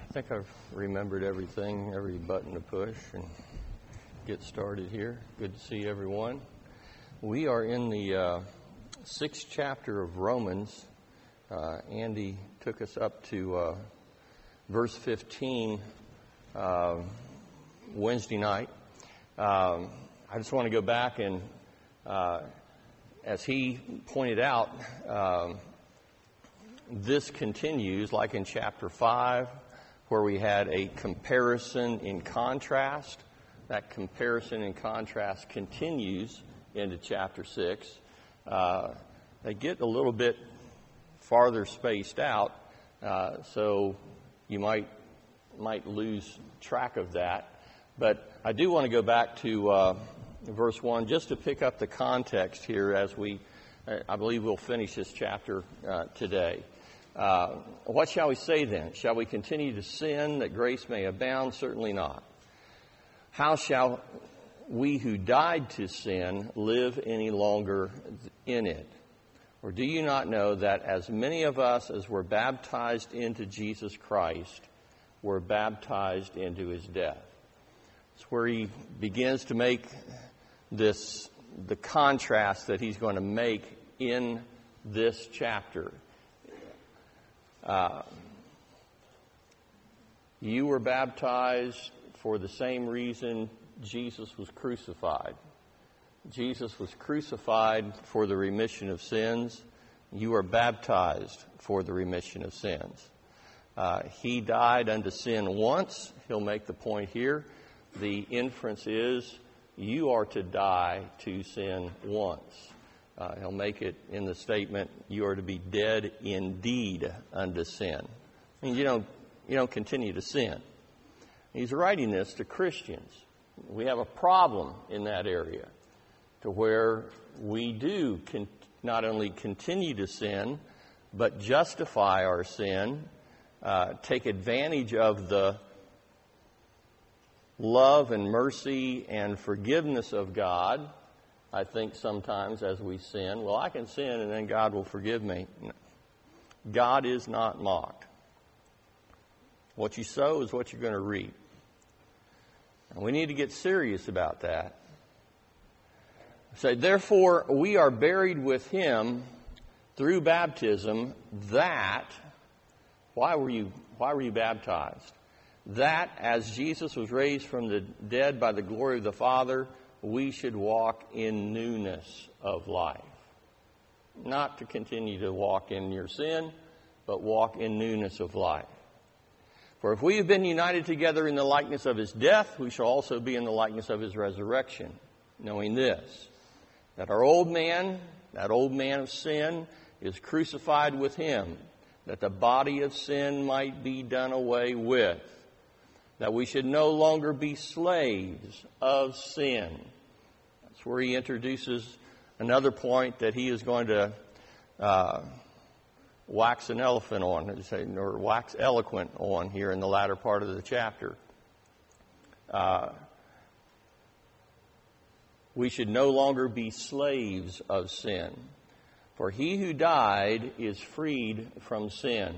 I think I've remembered everything, every button to push and get started here. Good to see everyone. We are in the 6th chapter of Romans. Andy took us up to verse 15 Wednesday night. I just want to go back and, as he pointed out, this continues like in chapter 5, where we had a comparison in contrast. That comparison in contrast continues into chapter 6. They get a little bit farther spaced out, so you might lose track of that. But I do want to go back to verse 1 just to pick up the context here as I believe we'll finish this chapter today. What shall we say then? Shall we continue to sin that grace may abound? Certainly not. How shall we who died to sin live any longer in it? Or do you not know that as many of us as were baptized into Jesus Christ were baptized into his death? It's where he begins to make the contrast that he's going to make in this chapter. You were baptized for the same reason Jesus was crucified. Jesus was crucified for the remission of sins. You are baptized for the remission of sins. He died unto sin once. He'll make the point here. The inference is you are to die to sin once. He'll make it in the statement, you are to be dead indeed unto sin. I mean, you don't continue to sin. He's writing this to Christians. We have a problem in that area to where we do not only continue to sin, but justify our sin, take advantage of the love and mercy and forgiveness of God. I think sometimes as we sin, well, I can sin and then God will forgive me. No. God is not mocked. What you sow is what you're going to reap. And we need to get serious about that. Say, therefore, we are buried with him through baptism that, why were you baptized? That as Jesus was raised from the dead by the glory of the Father, we should walk in newness of life. Not to continue to walk in your sin, but walk in newness of life. For if we have been united together in the likeness of his death, we shall also be in the likeness of his resurrection, knowing this, that our old man, that old man of sin, is crucified with him, that the body of sin might be done away with, that we should no longer be slaves of sin. That's where he introduces another point that he is going to wax an elephant on, or wax eloquent on here in the latter part of the chapter. We should no longer be slaves of sin, for he who died is freed from sin.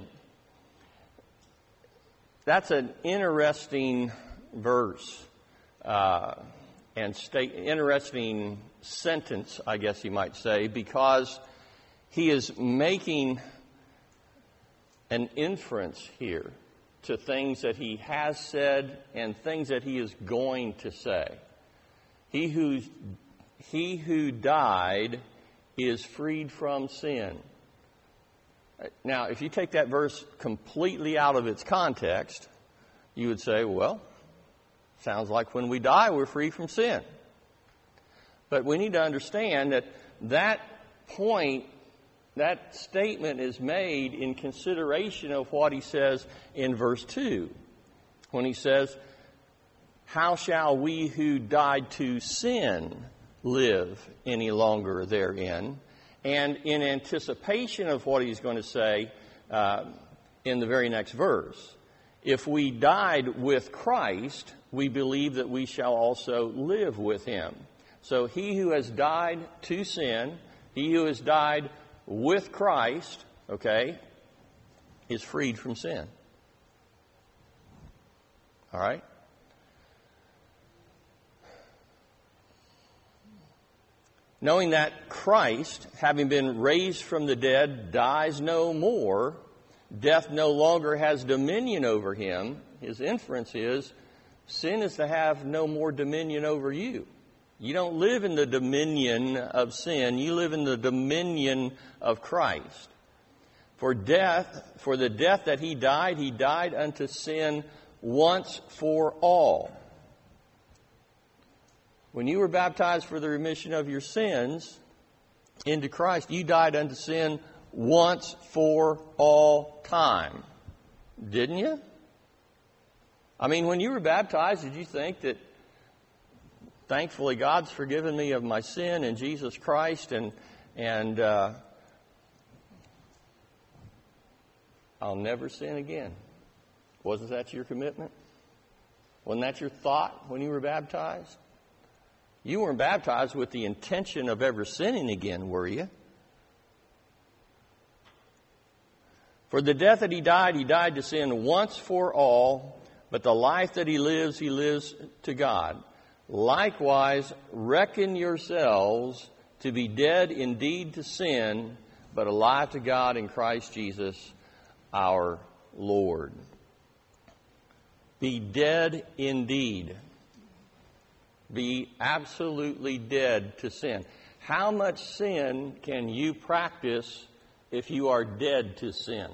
That's an interesting verse and interesting sentence, I guess you might say, because he is making an inference here to things that he has said and things that he is going to say. He who died is freed from sin. Now, if you take that verse completely out of its context, you would say, well, sounds like when we die, we're free from sin. But we need to understand that point, that statement is made in consideration of what he says in verse 2, when he says, how shall we who died to sin live any longer therein? And in anticipation of what he's going to say in the very next verse, if we died with Christ, we believe that we shall also live with him. So he who has died to sin, he who has died with Christ, is freed from sin. All right? Knowing that Christ, having been raised from the dead, dies no more, death no longer has dominion over him, his inference is, sin is to have no more dominion over you. You don't live in the dominion of sin. You live in the dominion of Christ. For the death that he died unto sin once for all. When you were baptized for the remission of your sins into Christ, you died unto sin once for all time. Didn't you? I mean, when you were baptized, did you think that thankfully God's forgiven me of my sin in Jesus Christ and I'll never sin again? Wasn't that your commitment? Wasn't that your thought when you were baptized? You weren't baptized with the intention of ever sinning again, were you? For the death that he died to sin once for all, but the life that he lives to God. Likewise, reckon yourselves to be dead indeed to sin, but alive to God in Christ Jesus our Lord. Be dead indeed. Be absolutely dead to sin. How much sin can you practice if you are dead to sin?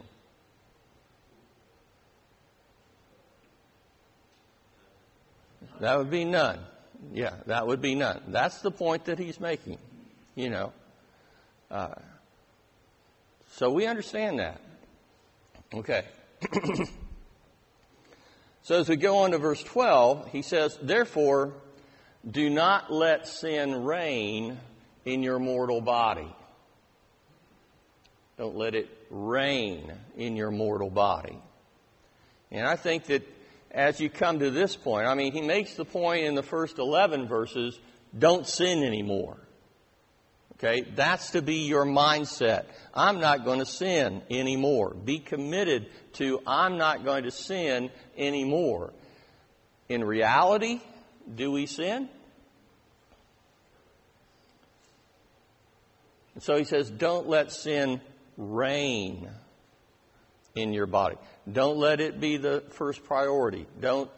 That would be none. Yeah, that would be none. That's the point that he's making, you know. So we understand that. Okay. So as we go on to verse 12, he says, therefore, do not let sin reign in your mortal body. Don't let it reign in your mortal body. And I think that as you come to this point, I mean, he makes the point in the first 11 verses, don't sin anymore. Okay? That's to be your mindset. I'm not going to sin anymore. Be committed to, I'm not going to sin anymore. In reality, do we sin? And so he says, don't let sin reign in your body. Don't let it be the first priority. Don't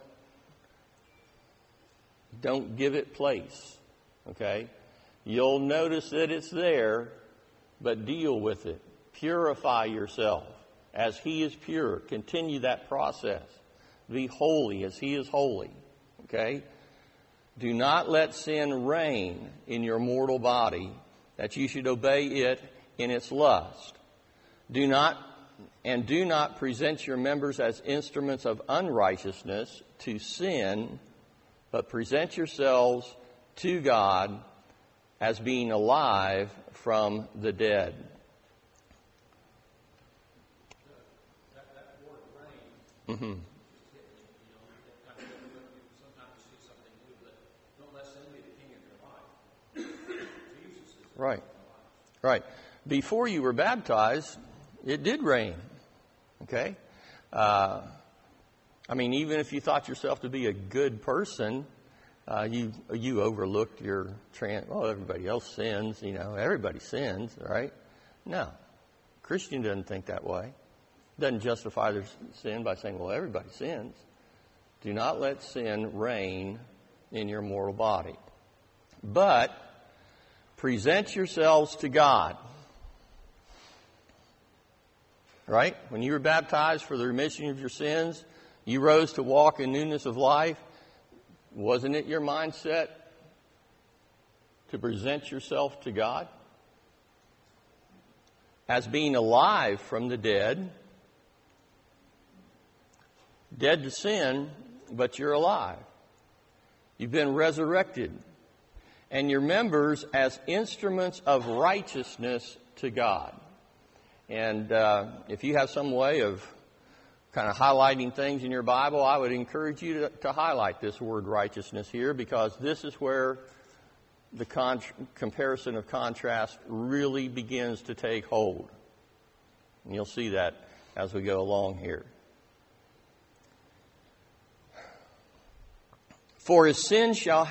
give it place. Okay? You'll notice that it's there, but deal with it. Purify yourself as he is pure. Continue that process. Be holy as he is holy. Okay? Do not let sin reign in your mortal body, that you should obey it in its lust. Do not present your members as instruments of unrighteousness to sin, but present yourselves to God as being alive from the dead. That word reign. Mm-hmm. Sometimes you see something new, but don't let sin be the king of your life. Jesus is the Right. king of your life. Right. Before you were baptized, it did rain. Okay? I mean, even if you thought yourself to be a good person, you overlooked your everybody else sins, everybody sins, right? No. Christian doesn't think that way. Doesn't justify their sin by saying, well, everybody sins. Do not let sin reign in your mortal body. But present yourselves to God. Right? When you were baptized for the remission of your sins, you rose to walk in newness of life. Wasn't it your mindset to present yourself to God as being alive from the dead, dead to sin, but you're alive. You've been resurrected, and your members as instruments of righteousness to God. And if you have some way of kind of highlighting things in your Bible, I would encourage you to highlight this word righteousness here, because this is where the comparison of contrast really begins to take hold. And you'll see that as we go along here. For sin shall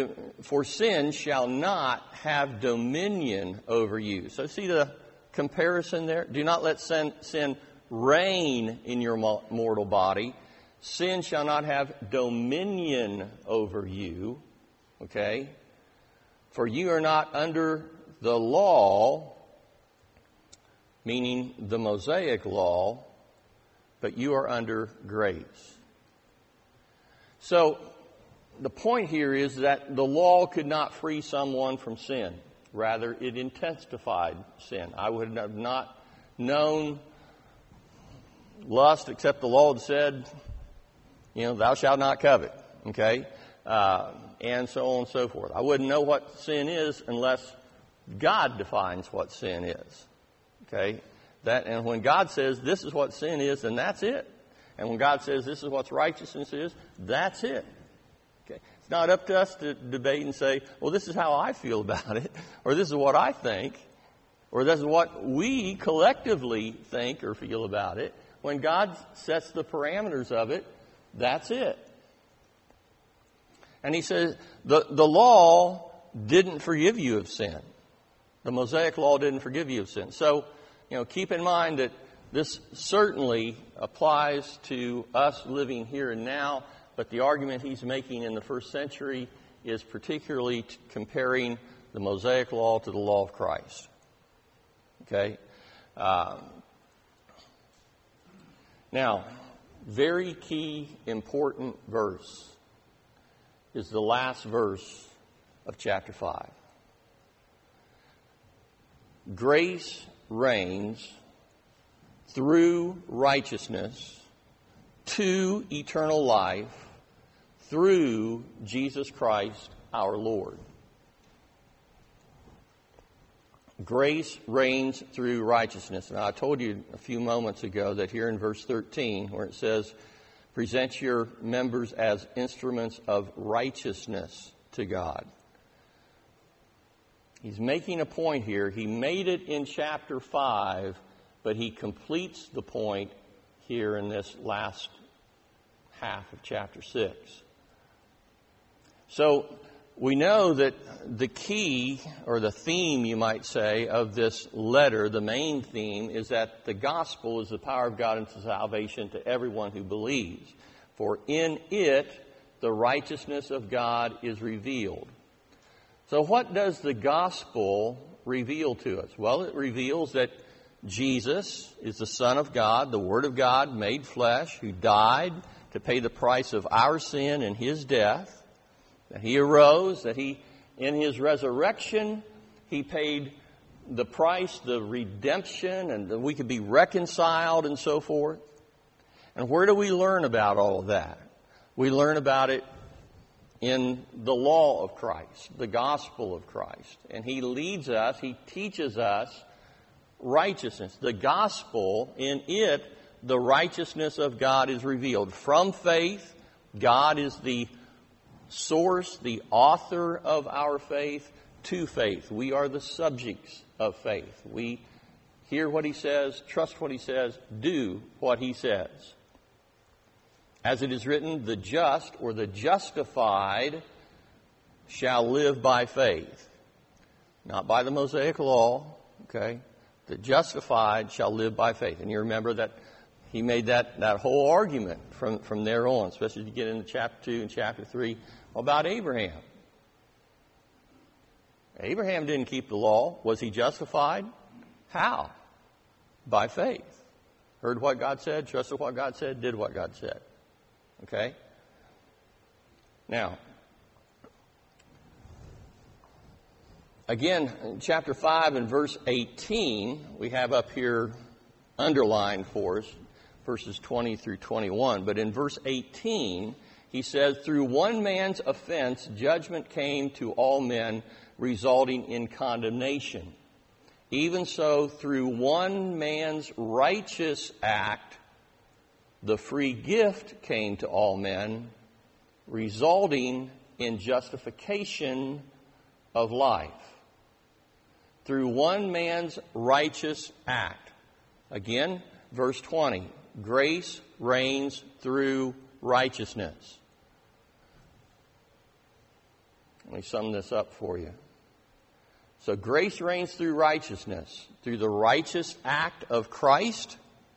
not have dominion over you. So see the comparison there? Do not let sin reign in your mortal body. Sin shall not have dominion over you. Okay? For you are not under the law, meaning the Mosaic law, but you are under grace. So, the point here is that the law could not free someone from sin. Rather, it intensified sin. I would have not known lust except the law had said, thou shalt not covet. Okay? And so on and so forth. I wouldn't know what sin is unless God defines what sin is. Okay? And when God says this is what sin is, then that's it. And when God says this is what righteousness is, that's it. Okay? It's not up to us to debate and say, well, this is how I feel about it, or this is what I think, or this is what we collectively think or feel about it. When God sets the parameters of it, that's it. And he says, the law didn't forgive you of sin. The Mosaic law didn't forgive you of sin. So, keep in mind that this certainly applies to us living here and now, but the argument he's making in the first century is particularly comparing the Mosaic law to the law of Christ. Okay? Now, very key, important verse is the last verse of chapter 5. Grace reigns through righteousness to eternal life through Jesus Christ our Lord. Grace reigns through righteousness. Now, I told you a few moments ago that here in verse 13, where it says, present your members as instruments of righteousness to God. He's making a point here. He made it in chapter 5, but he completes the point here in this last half of chapter 6. So we know that the key, or the theme, you might say, of this letter, the main theme, is that the gospel is the power of God unto salvation to everyone who believes. For in it, the righteousness of God is revealed. So what does the gospel reveal to us? Well, it reveals that Jesus is the Son of God, the Word of God made flesh, who died to pay the price of our sin in His death. That He arose, that He, in His resurrection, He paid the price, the redemption, and that we could be reconciled and so forth. And where do we learn about all of that? We learn about it in the law of Christ, the gospel of Christ. And He leads us, He teaches us righteousness. The gospel, in it, the righteousness of God is revealed. From faith, God is the source, the author of our faith, to faith. We are the subjects of faith. We hear what He says, trust what He says, do what He says. As it is written, the just or the justified shall live by faith. Not by the Mosaic law, okay? The justified shall live by faith. And you remember that he made that whole argument from there on, especially as you get into chapter 2 and chapter 3, about Abraham. Abraham didn't keep the law. Was he justified? How? By faith. Heard what God said, trusted what God said, did what God said. Okay? Now, again, in chapter 5 and verse 18, we have up here underlined for us, verses 20 through 21. But in verse 18, he says, through one man's offense, judgment came to all men, resulting in condemnation. Even so, through one man's righteous act, the free gift came to all men, resulting in justification of life. Through one man's righteous act. Again, verse 20. Grace reigns through righteousness. Let me sum this up for you. So grace reigns through righteousness, through the righteous act of Christ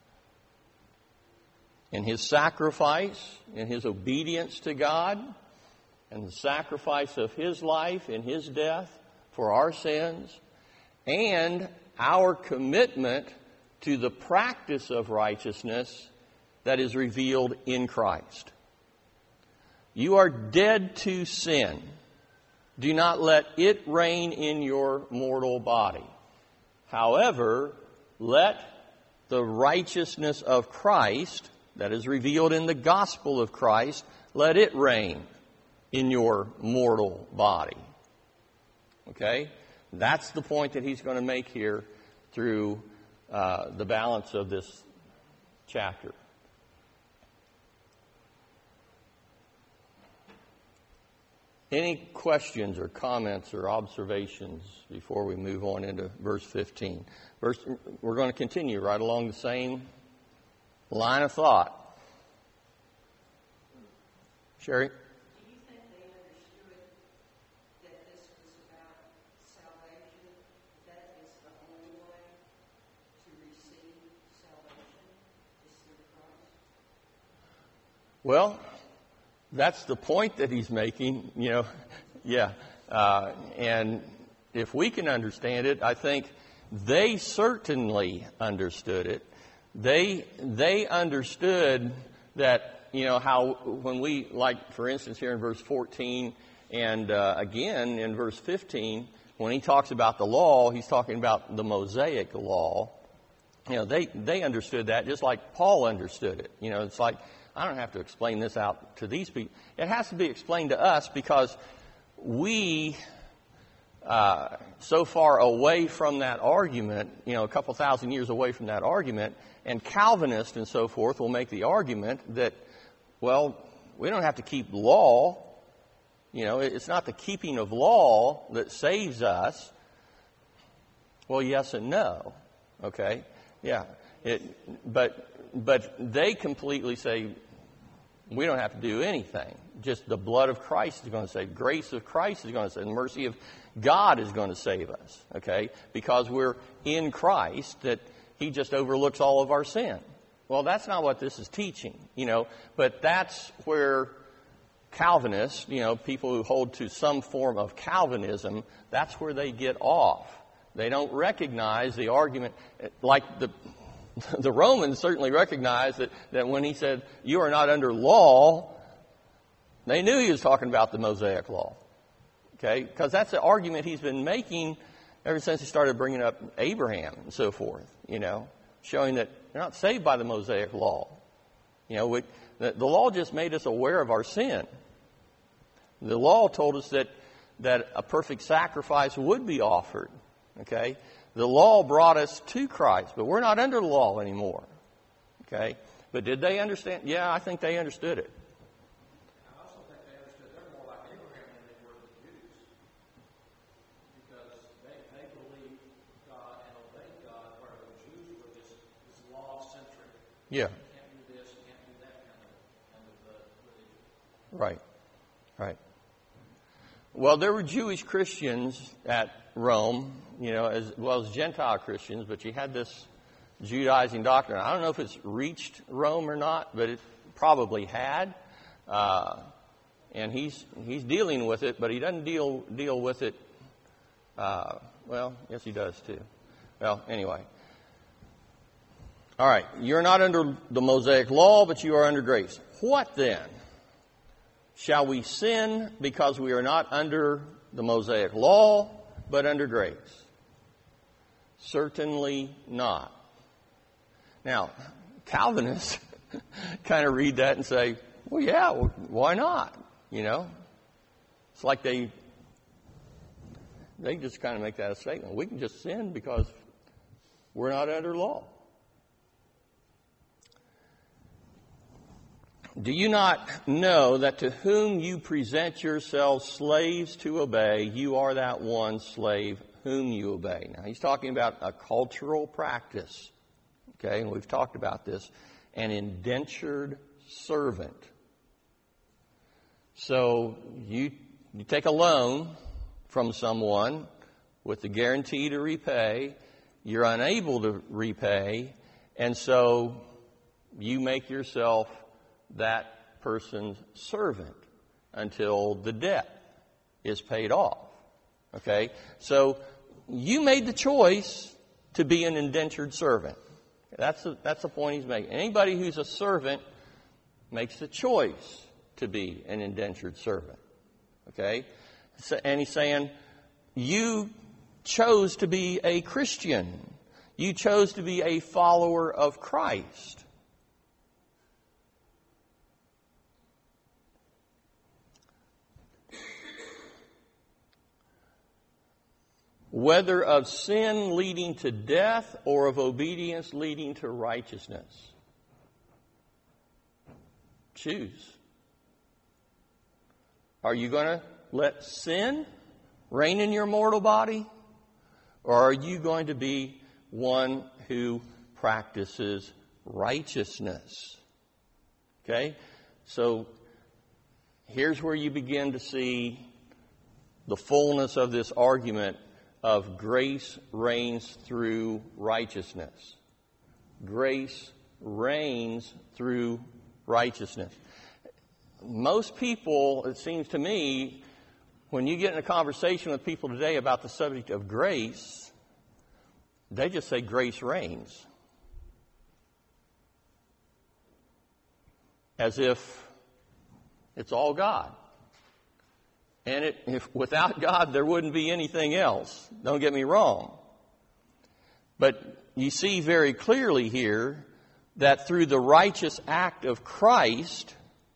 in His sacrifice, in His obedience to God, and the sacrifice of His life in His death for our sins, and our commitment to the practice of righteousness that is revealed in Christ. You are dead to sin. Do not let it reign in your mortal body. However, let the righteousness of Christ that is revealed in the gospel of Christ, let it reign in your mortal body. Okay? That's the point that he's going to make here through the balance of this chapter. Any questions or comments or observations before we move on into verse 15? We're going to continue right along the same line of thought. Sherry? Do you think they understood that this was about salvation? That is the only way to receive salvation is through Christ? Well, that's the point that he's making, yeah. And if we can understand it, I think they certainly understood it. They understood that, how when we, like, for instance, here in verse 14 and again in verse 15, when he talks about the law, he's talking about the Mosaic law. They understood that just like Paul understood it. It's like, I don't have to explain this out to these people. It has to be explained to us because we, so far away from that argument, a couple thousand years away from that argument, and Calvinists and so forth will make the argument that, well, we don't have to keep law. It's not the keeping of law that saves us. Well, yes and no. Okay? Yeah. But they completely say, we don't have to do anything. Just the blood of Christ is going to save. Grace of Christ is going to save. The mercy of God is going to save us. Okay? Because we're in Christ, that He just overlooks all of our sin. Well, that's not what this is teaching, But that's where Calvinists, people who hold to some form of Calvinism, that's where they get off. They don't recognize the argument, like the Romans certainly recognized that when he said, you are not under law, they knew he was talking about the Mosaic law. Okay? Because that's the argument he's been making ever since he started bringing up Abraham and so forth, showing that they're not saved by the Mosaic law. The law just made us aware of our sin. The law told us that a perfect sacrifice would be offered. Okay? The law brought us to Christ, but we're not under the law anymore. Okay? But did they understand? Yeah, I think they understood it. I also think they understood they're more like Abraham than they were the Jews. Because they believed God and obeyed God, where the Jews were this law-centric. Yeah. You can't do this, you can't do that kind of religion. Right. Right. Well, there were Jewish Christians at Rome, as well as Gentile Christians, but you had this Judaizing doctrine. I don't know if it's reached Rome or not, but it probably had. And he's dealing with it, but he doesn't deal with it. Well, yes, he does too. Well, anyway. All right. You're not under the Mosaic law, but you are under grace. What then? Shall we sin because we are not under the Mosaic law, but under grace? Certainly not. Now, Calvinists kind of read that and say, well, yeah, why not? It's like they just kind of make that a statement. We can just sin because we're not under law. Do you not know that to whom you present yourselves slaves to obey, you are that one slave whom you obey? Now, he's talking about a cultural practice. Okay, and we've talked about this. An indentured servant. So you You take a loan from someone with the guarantee to repay. You're unable to repay, and so you make yourself that person's servant until the debt is paid off. Okay? So you made the choice to be an indentured servant. That's the point he's making. Anybody who's a servant makes the choice to be an indentured servant. Okay? And he's saying, you chose to be a Christian. You chose to be a follower of Christ. Whether of sin leading to death or of obedience leading to righteousness. Choose. Are you going to let sin reign in your mortal body? Or are you going to be one who practices righteousness? Okay? So here's where you begin to see the fullness of this argument of grace reigns through righteousness. Grace reigns through righteousness. Most people, it seems to me, when you get in a conversation with people today about the subject of grace, they just say grace reigns. As if it's all God. And if without God, there wouldn't be anything else. Don't get me wrong. But you see very clearly here that through the righteous act of Christ,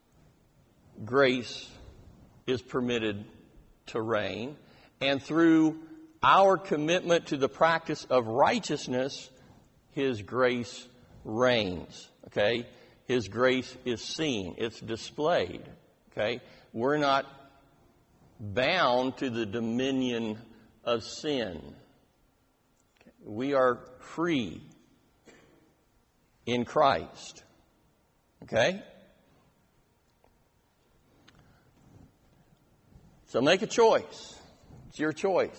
grace is permitted to reign. And through our commitment to the practice of righteousness, His grace reigns. Okay? His grace is seen. It's displayed. Okay? We're not bound to the dominion of sin. We are free in Christ. Okay? So make a choice. It's your choice.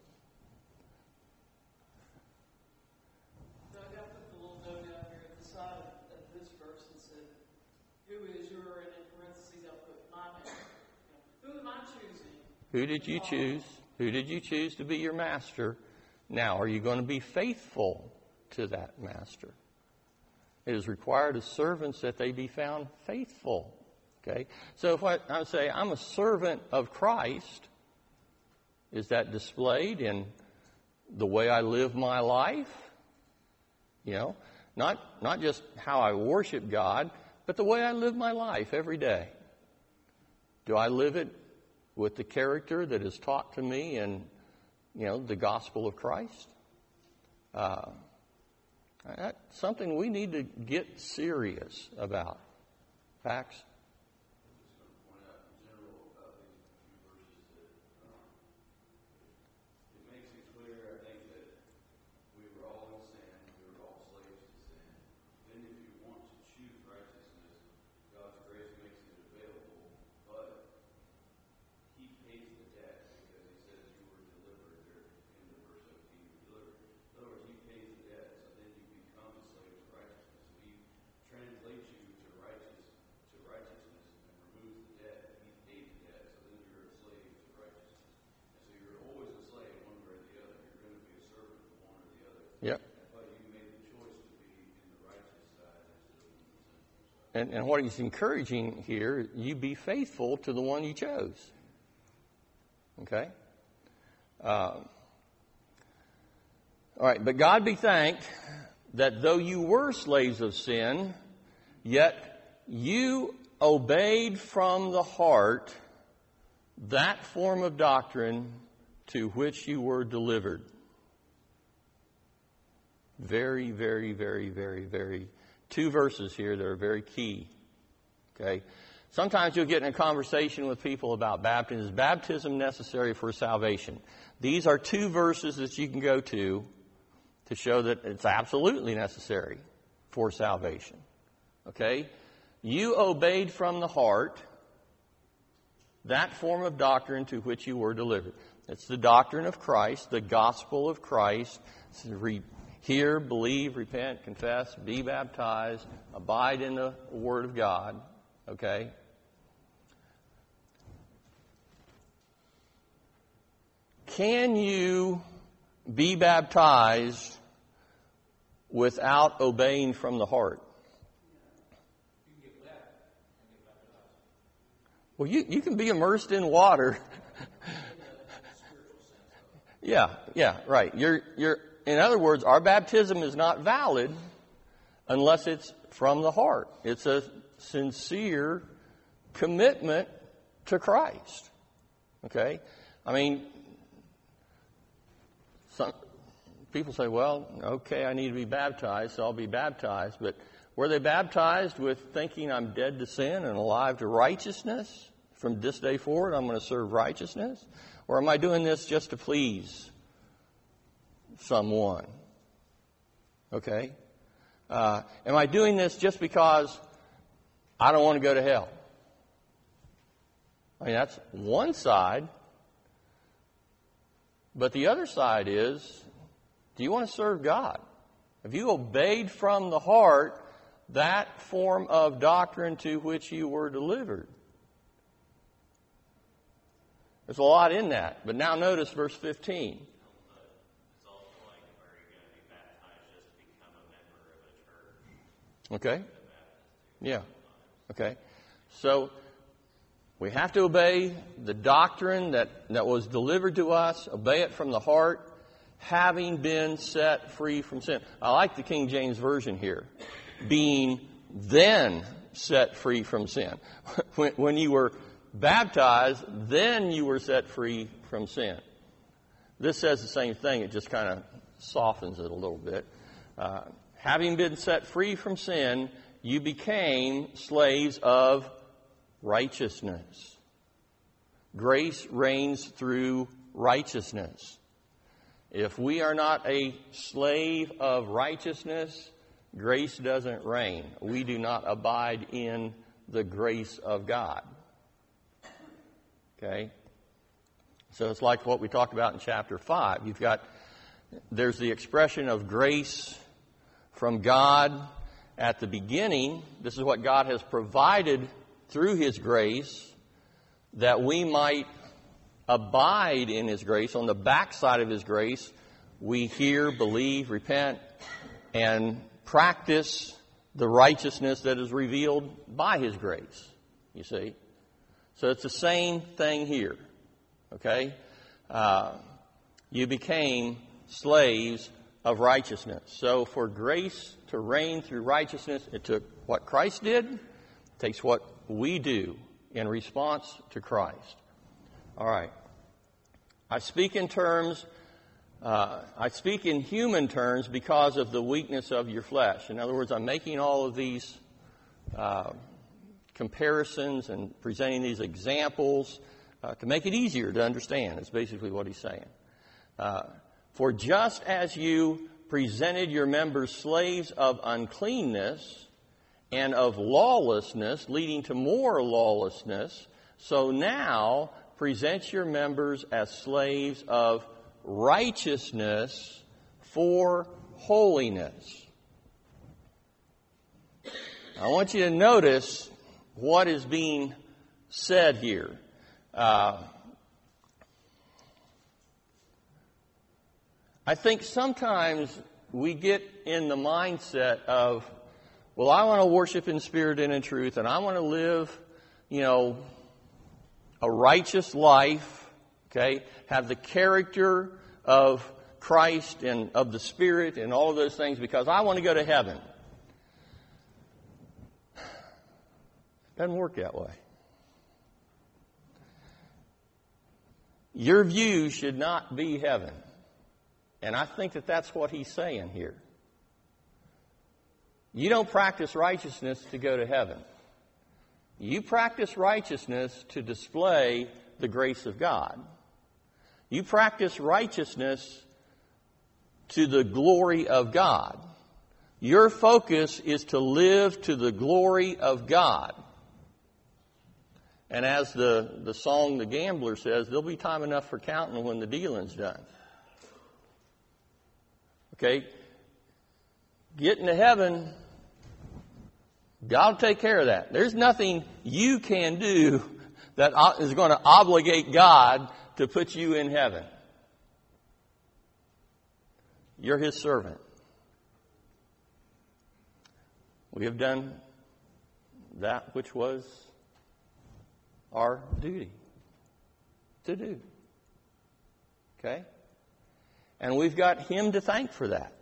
Doug, I put the little note down here at the side of this verse and said, who is your, and in parentheses I put my name. Who am I choosing? Who did you choose? Who did you choose to be your master? Now, are you going to be faithful to that master? It is required of servants that they be found faithful. Okay? So if I would say I'm a servant of Christ, is that displayed in the way I live my life? You know, not just how I worship God, but the way I live my life every day. Do I live it with the character that is taught to me in, the gospel of Christ? That's something we need to get serious about. Facts? Yep. But you made the choice to be in the righteous side instead of the sinful side. And what he's encouraging here, you be faithful to the one you chose. Okay? All right, but God be thanked that though you were slaves of sin, yet you obeyed from the heart that form of doctrine to which you were delivered. Very, very, very, very, very, two verses here that are very key. Okay? Sometimes you'll get in a conversation with people about baptism. Is baptism necessary for salvation? These are two verses that you can go to show that it's absolutely necessary for salvation. Okay? You obeyed from the heart that form of doctrine to which you were delivered. It's the doctrine of Christ, the gospel of Christ. Hear, believe, repent, confess, be baptized, abide in the Word of God. Okay? Can you be baptized without obeying from the heart? Well, you can be immersed in water. Yeah, right. In other words, our baptism is not valid unless it's from the heart. It's a sincere commitment to Christ. Okay? I mean, some people say, well, okay, I need to be baptized, so I'll be baptized. But were they baptized with thinking I'm dead to sin and alive to righteousness? From this day forward, I'm going to serve righteousness? Or am I doing this just to please someone? Okay? Am I doing this just because I don't want to go to hell? I mean, that's one side. But the other side is, do you want to serve God? Have you obeyed from the heart that form of doctrine to which you were delivered? There's a lot in that. But now notice verse 15. It's also like, are you going to be baptized just to become a member of a church? Okay. Yeah. Okay. So we have to obey the doctrine that was delivered to us, obey it from the heart, having been set free from sin. I like the King James Version here. Being then set free from sin. When you were baptized, then you were set free from sin. This says the same thing. It just kind of softens it a little bit. Having been set free from sin, you became slaves of righteousness. Grace reigns through righteousness. If we are not a slave of righteousness, grace doesn't reign. We do not abide in the grace of God. Okay? So it's like what we talked about in chapter 5. There's the expression of grace from God at the beginning. This is what God has provided through His grace, that we might abide in His grace. On the backside of His grace, we hear, believe, repent, and practice the righteousness that is revealed by His grace. You see? So it's the same thing here. Okay? You became slaves of righteousness. So for grace to reign through righteousness, it took what Christ did. It takes what we do in response to Christ. All right. I speak in human terms because of the weakness of your flesh. In other words, I'm making all of these comparisons and presenting these examples to make it easier to understand. That's basically what he's saying. For just as you presented your members slaves of uncleanness and of lawlessness, leading to more lawlessness, so now present your members as slaves of righteousness for holiness. I want you to notice what is being said here. I think sometimes we get in the mindset of, well, I want to worship in spirit and in truth, and I want to live, a righteous life, okay, have the character of Christ and of the Spirit and all of those things because I want to go to heaven. Doesn't work that way. Your view should not be heaven. And I think that that's what he's saying here. You don't practice righteousness to go to heaven. You practice righteousness to display the grace of God. You practice righteousness to the glory of God. Your focus is to live to the glory of God. And as the song The Gambler says, there'll be time enough for counting when the dealing's done. Okay? Getting to heaven, God will take care of that. There's nothing you can do that is going to obligate God to put you in heaven. You're His servant. We have done that which was our duty to do. Okay? And we've got Him to thank for that.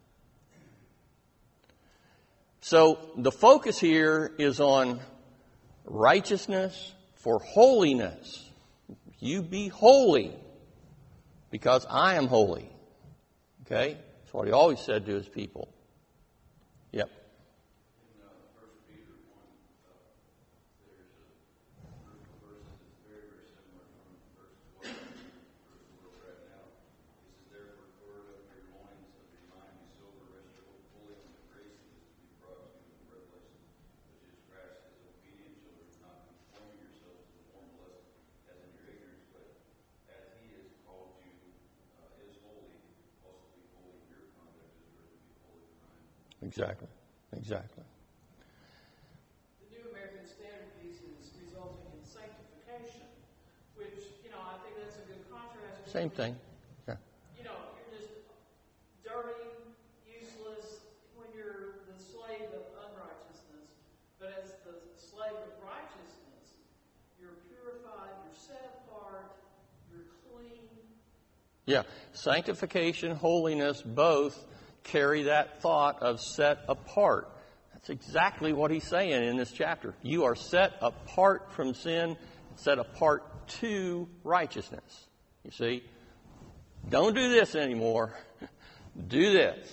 So the focus here is on righteousness for holiness. You be holy because I am holy. Okay? That's what He always said to His people. Yep. In 1 Peter 1, there's a group of verses that's very, very similar from verse 12 to verse 4 right now. He says, therefore, gird up your loins of your mind, be sober, rest your hope fully on the grace that is to be brought to you in the revelation, which is Christ, as obedient children, not conforming yourselves to the form of lust as in your ignorance, but as He has called you is holy, also be holy in your conduct as you are to be holy in mine. Exactly. Exactly. The New American Standard piece is resulting in sanctification, which, I think that's a good contrast. Same thing. Yeah. You're just dirty, useless when you're the slave of unrighteousness. But as the slave of righteousness, you're purified, you're set apart, you're clean. Yeah. Sanctification, holiness, both carry that thought of set apart. That's exactly what he's saying in this chapter. You are set apart from sin, set apart to righteousness. You see? Don't do this anymore. Do this.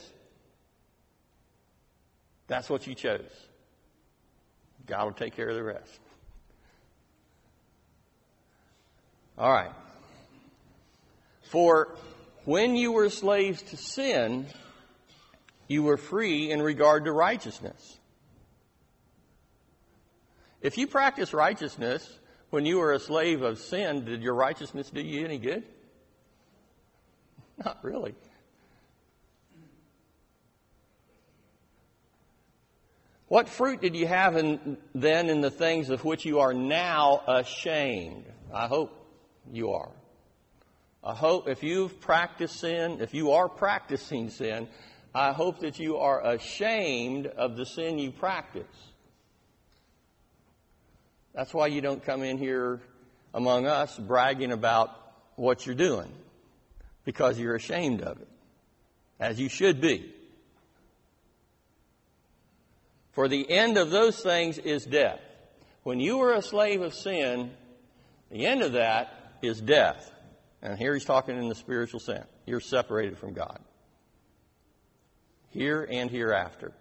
That's what you chose. God will take care of the rest. All right. For when you were slaves to sin, you were free in regard to righteousness. If you practice righteousness when you were a slave of sin, did your righteousness do you any good? Not really. What fruit did you have then in the things of which you are now ashamed? I hope you are. I hope if you've practiced sin, if you are practicing sin, I hope that you are ashamed of the sin you practice. That's why you don't come in here among us bragging about what you're doing, because you're ashamed of it, as you should be. For the end of those things is death. When you were a slave of sin, the end of that is death. And here he's talking in the spiritual sense. You're separated from God. Here and hereafter.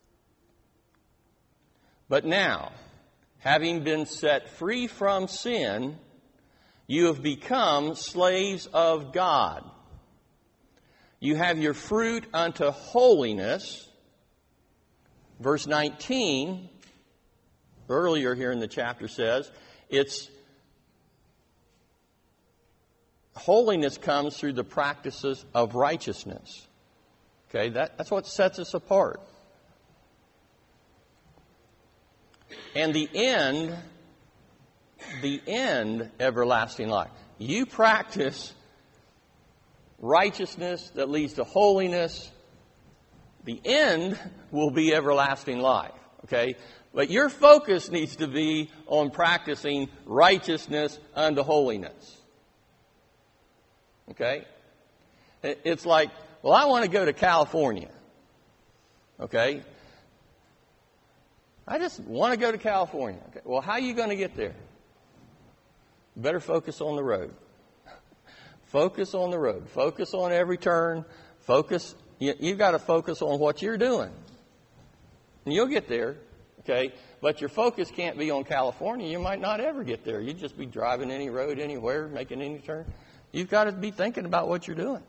But now, having been set free from sin, you have become slaves of God. You have your fruit unto holiness. Verse 19, earlier here in the chapter says, holiness comes through the practices of righteousness. Okay, that's what sets us apart. And the end, everlasting life. You practice righteousness that leads to holiness. The end will be everlasting life. Okay? But your focus needs to be on practicing righteousness unto holiness. Okay? It's like, well, I want to go to California. Okay? I just want to go to California. Okay. Well, how are you going to get there? You better focus on the road. Focus on the road. Focus on every turn. Focus. You've got to focus on what you're doing. And you'll get there. Okay? But your focus can't be on California. You might not ever get there. You'd just be driving any road anywhere, making any turn. You've got to be thinking about what you're doing.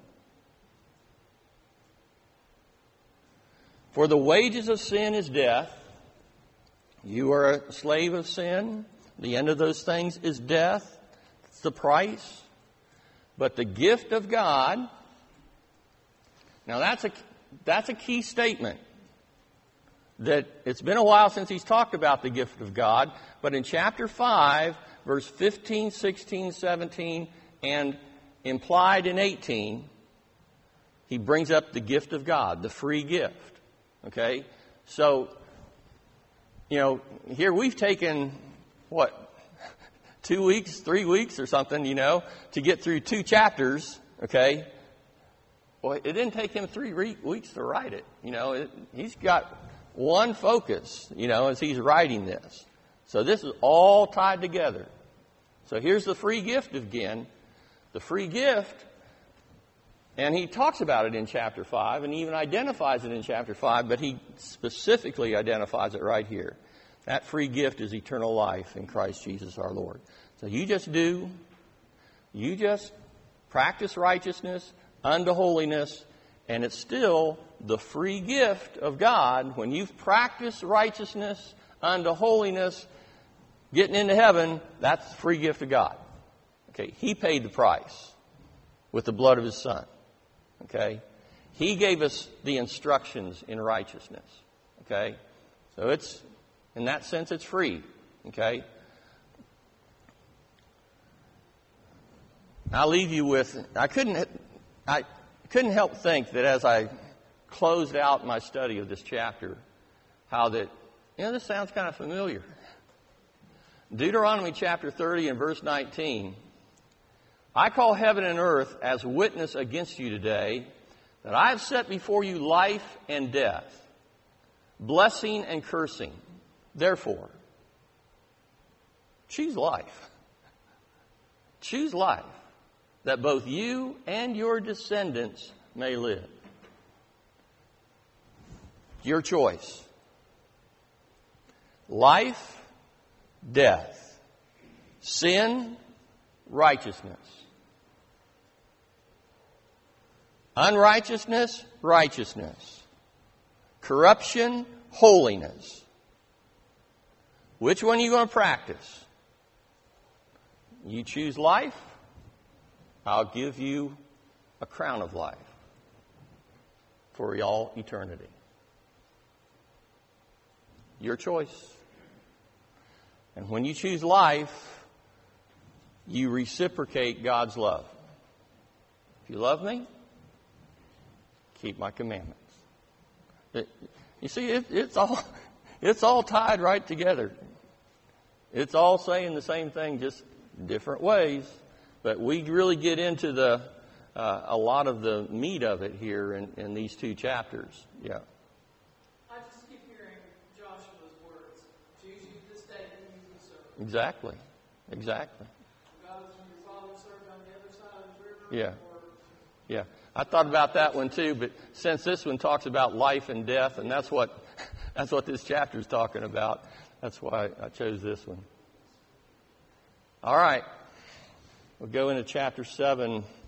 For the wages of sin is death. You are a slave of sin. The end of those things is death. It's the price. But the gift of God, now that's a key statement. That it's been a while since he's talked about the gift of God, but in chapter 5, verse 15, 16, 17, and implied in 18, he brings up the gift of God, the free gift. Okay? So, here we've taken, 2 weeks, 3 weeks or something, to get through 2 chapters, okay? Well, it didn't take him 3 weeks to write it. He's got one focus, as he's writing this. So this is all tied together. So here's the free gift again. The free gift, and he talks about it in chapter 5, and he even identifies it in chapter 5, but he specifically identifies it right here. That free gift is eternal life in Christ Jesus our Lord. So you just practice righteousness unto holiness, and it's still the free gift of God. When you've practiced righteousness unto holiness, getting into heaven, that's the free gift of God. Okay, He paid the price with the blood of His Son. Okay, He gave us the instructions in righteousness. Okay, so it's, in that sense, it's free. Okay, I'll leave you with, I couldn't help think that as I closed out my study of this chapter, how that, this sounds kind of familiar. Deuteronomy chapter 30 and verse 19, I call heaven and earth as witness against you today that I have set before you life and death, blessing and cursing. Therefore, choose life. Choose life, that both you and your descendants may live. Your choice. Life, death. Sin, righteousness. Unrighteousness, righteousness. Corruption, holiness. Which one are you going to practice? You choose life, I'll give you a crown of life for all eternity. Your choice. And when you choose life, you reciprocate God's love. If you love me, keep my commandments. You see, it's all tied right together. It's all saying the same thing, just different ways. But we really get into a lot of the meat of it here in these 2 chapters. Yeah. I just keep hearing Joshua's words. Choose you this day whom you will serve. Exactly. God is whom your father served on the other side of the river. Yeah. I thought about that one too, but since this one talks about life and death, and that's what this chapter is talking about, that's why I chose this one. All right. We'll go into chapter 7